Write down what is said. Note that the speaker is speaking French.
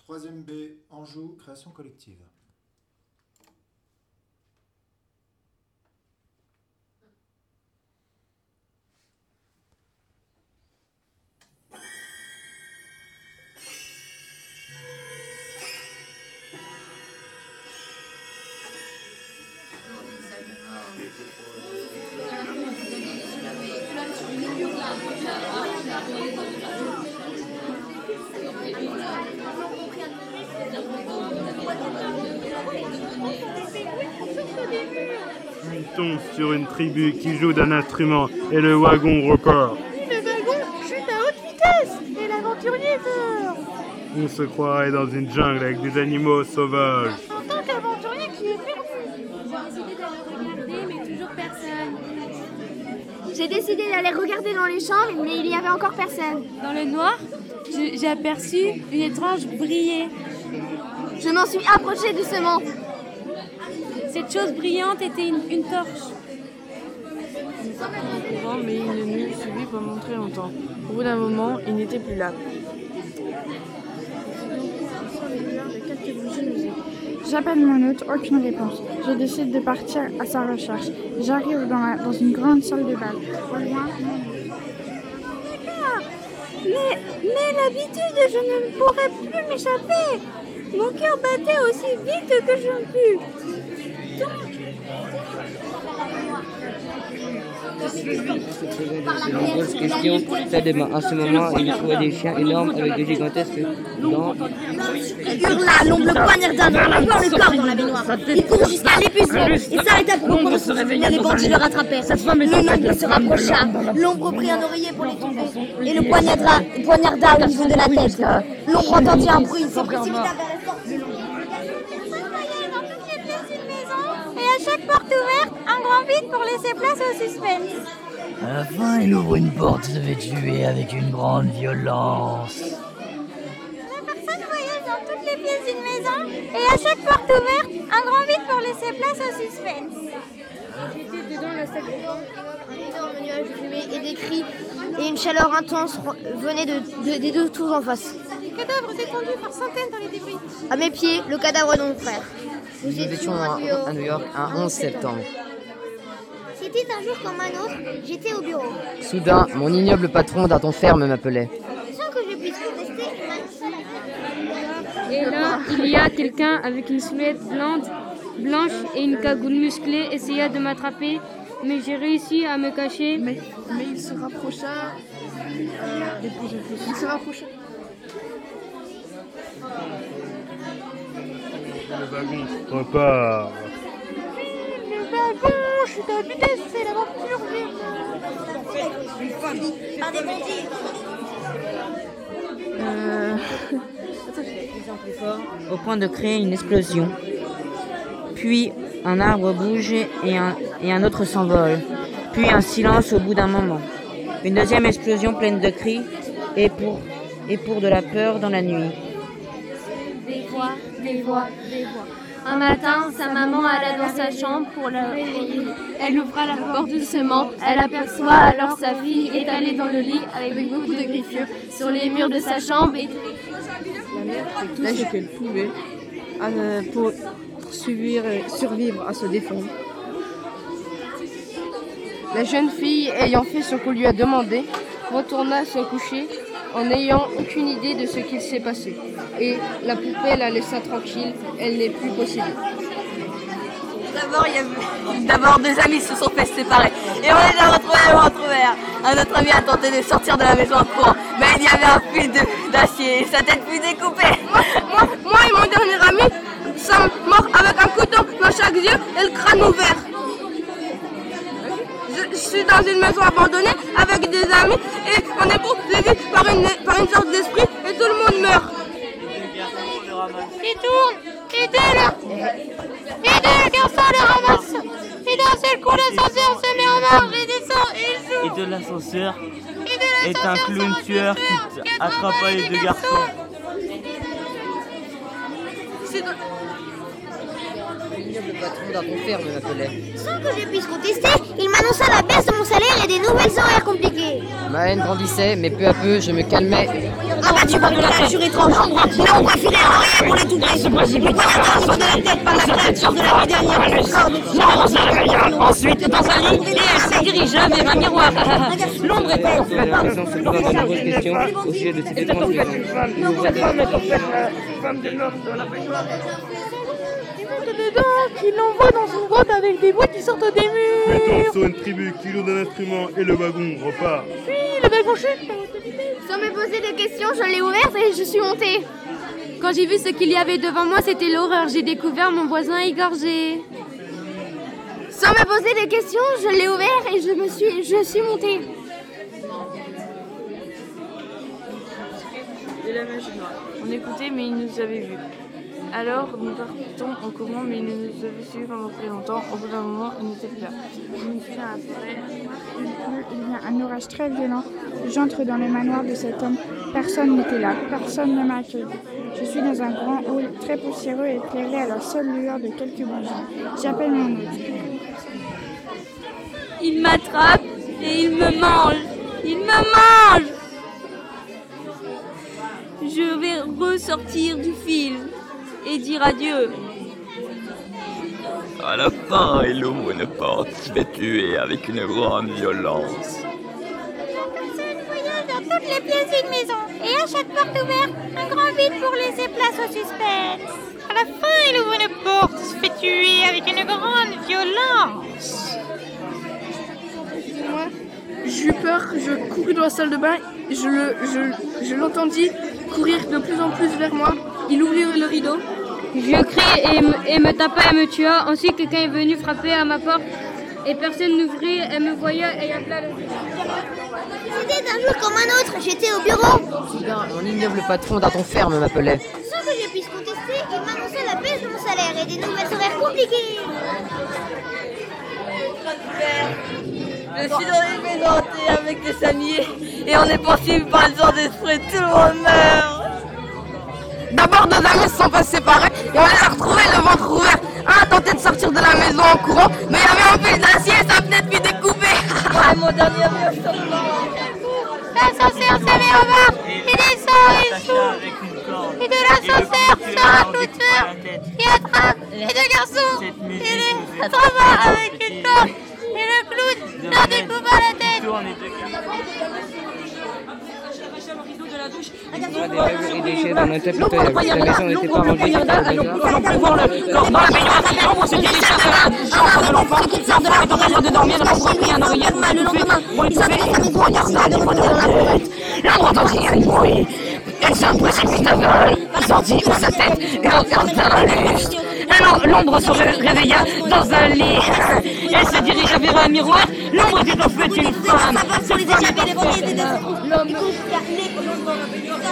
Troisième B, Anjou, création collective. On tombe sur une tribu qui joue d'un instrument et le wagon repart. Le wagon chute à haute vitesse et l'aventurier meurt. On se croirait dans une jungle avec des animaux sauvages. En tant qu'aventurier qui est perdu. Mais toujours personne. J'ai décidé d'aller regarder dans les chambres, mais il y avait encore personne. Dans le noir, j'ai aperçu une étrange brillée. Je m'en suis approchée doucement. Cette chose brillante était une torche. Mais il ne nous suivit pendant très longtemps. Au bout d'un moment, il n'était plus là. J'appelle mon hôte, aucune réponse. Je décide de partir à sa recherche. J'arrive dans une grande salle de bal. Au loin, Mais l'habitude, je ne pourrais plus m'échapper. Mon cœur battait aussi vite que je ne pus. De nombreuses questions s'adément. En ce moment, il trouvait des chiens énormes avec des gigantesques dents. Il hurla, l'ombre le poignarda dans le corps dans la baignoire. Il courut jusqu'à l'épuisement et s'arrêta pour comprendre ce que les bandits le rattrapèrent. Le noble se rapprocha, l'ombre prit un oreiller pour les tomber et le poignarda au niveau de la tête. L'ombre entendit un bruit, se précipita vers la sortie. Et à chaque porte ouverte, un grand vide pour laisser place au suspense. À la fin, il ouvre une porte et se fait tuer avec une grande violence. La personne voyage dans toutes les pièces d'une maison et à chaque porte ouverte, un grand vide pour laisser place au suspense. Un énorme nuage de fumée et des cris et une chaleur intense venaient des deux tours en face. Des cadavres étendus par centaines dans les débris. À mes pieds, le cadavre de mon frère. Nous étions à New York un 11 septembre. C'était un jour comme un autre, j'étais au bureau. Soudain, mon ignoble patron d'un ton ferme m'appelait. Sans que je puisse contester, il m'annonça la fin. Et là, il y a quelqu'un avec une silhouette blanche et une cagoule musclée essaya de m'attraper, mais j'ai réussi à me cacher. Mais il se rapprocha. Il se rapprocha. Le wagon repart. Le wagon chute à vitesse, c'est l'aventure Par des bandits. Au point de créer une explosion. Puis un arbre bouge et un autre s'envole. Puis un silence au bout d'un moment. Une deuxième explosion pleine de cris et pour de la peur dans la nuit. Des voix. Un matin, sa maman alla dans sa chambre pour la réveiller. Elle ouvra la porte doucement. Elle aperçoit alors sa fille étalée dans le lit avec beaucoup de griffures sur les murs de sa chambre. Et La mère fait tout ce qu'elle pouvait pour survivre à se défendre. La jeune fille, ayant fait ce qu'on lui a demandé, retourna se coucher en n'ayant aucune idée de ce qu'il s'est passé. Et la poupée la laissa tranquille, elle n'est plus possédée. D'abord, deux amis se sont fait séparer. Et on les a retrouvés. Un autre ami a tenté de sortir de la maison en courant, mais il y avait un fil d'acier et sa tête fut découpée. Moi et mon dernier ami sommes morts avec un couteau dans chaque yeux et le crâne ouvert. Je suis dans une maison abandonnée avec des amis et on est poursuivi par une sorte d'esprit et tout le monde meurt. Il tourne, aidez le garçon le ramasse. Et d'un seul coup l'ascenseur se met en marche et descend et il joue. Et de l'ascenseur est un clown tueur qui attrapa les deux garçons. Le patron d'un ton ferme m'appelait. Sans que je puisse contester, il m'annonça la baisse de mon salaire et des nouvelles horaires compliquées. Ma haine grandissait, mais peu à peu, je me calmais. Ah bah statue par une créature étrange. L'ombre a filé un oreiller pour l'étouffer. Le poignard sort de la tête par la créature de la nuit dernière. Ensuite, dans un lit, et elle se dirigea vers un miroir. L'ombre était en fait. Présent se pose de nombreuses questions au sujet de cette étrange dedans, qui l'envoie dans une grotte avec des bruits qui sortent des murs. Mettons sur une tribu qui joue d'un instrument et le wagon repart. Puis le wagon chute. Sans me poser de questions, je l'ai ouverte et je suis montée. Quand j'ai vu ce qu'il y avait devant moi, c'était l'horreur. J'ai découvert mon voisin égorgé. Sans me poser de questions, je l'ai ouvert et je suis montée. Et la magie noire. On écoutait, mais il nous avait vus. Alors, nous partons en courant, mais il nous avait suivis pendant très longtemps. Au bout d'un moment, il n'était plus là. Je me suis dans la forêt. Il y a un orage très violent. J'entre dans le manoir de cet homme. Personne n'était là. Personne ne m'a accueilli. Je suis dans un grand hall très poussiéreux et éclairé à la seule lueur de quelques bougies. J'appelle mon hôte. Il m'attrape et il me mange. Il me mange. Je vais ressortir du film et dire adieu. À la fin, il ouvre une porte qui va tuer avec une grande violence. Personne voyage dans toutes les pièces d'une maison. Et à chaque porte ouverte, un grand vide pour laisser place au suspense. À la fin, il ouvre une porte, se fait tuer avec une grande violence. Excusez-moi, j'ai eu peur, je courus dans la salle de bain, je l'entendis courir de plus en plus vers moi. Il ouvrit le rideau. Je criai et me tapa et me tua. Ensuite, quelqu'un est venu frapper à ma porte et personne n'ouvrit. Elle me voyait et appela le... C'était un jour comme un autre, j'étais au bureau. Soudain, mon ignoble patron d'un ton ferme m'appelait. Sans que je puisse contester, il m'annonçait la baisse de mon salaire et des nouvelles horaires compliquées. Je suis dans une maison hantée avec des samiers et on est poursuivi par une sorte d'esprit. Tout le monde meurt. D'abord, 2 amis se sont fait séparer et on les a retrouvés le ventre ouvert. Un a tenté de sortir de la maison en courant, mais il y avait un fil d'acier et sa fenêtre fut découpée. Ouais, mon dernier ami au L'ascenseur s'est mis en bas. Il descend et s'ouvre. Et de l'ascenseur sort un clouteur qui attrape les 2 garçons. Il les attrapa avec une torche et le clown leur découpa la tête. Des meubles et des chaises dans un tapis la maison n'était pas rangée sur le bazar. Dans la baignoire, l'ombre se dirige vers la chambre de l'enfant. L'enfant est en train de dormir, l'ombre a pris un oreiller pour l'étouffer. Regarda les points de la tête. L'ombre entendit un bruit. Elle se précipita vers lui, sortit de sa tête et regarda un lustre. L'ombre se réveilla dans un lit. Elle se dirigea vers un miroir. L'ombre était en fait une femme. Pour les échapper, les banquiers des deux. L'homme.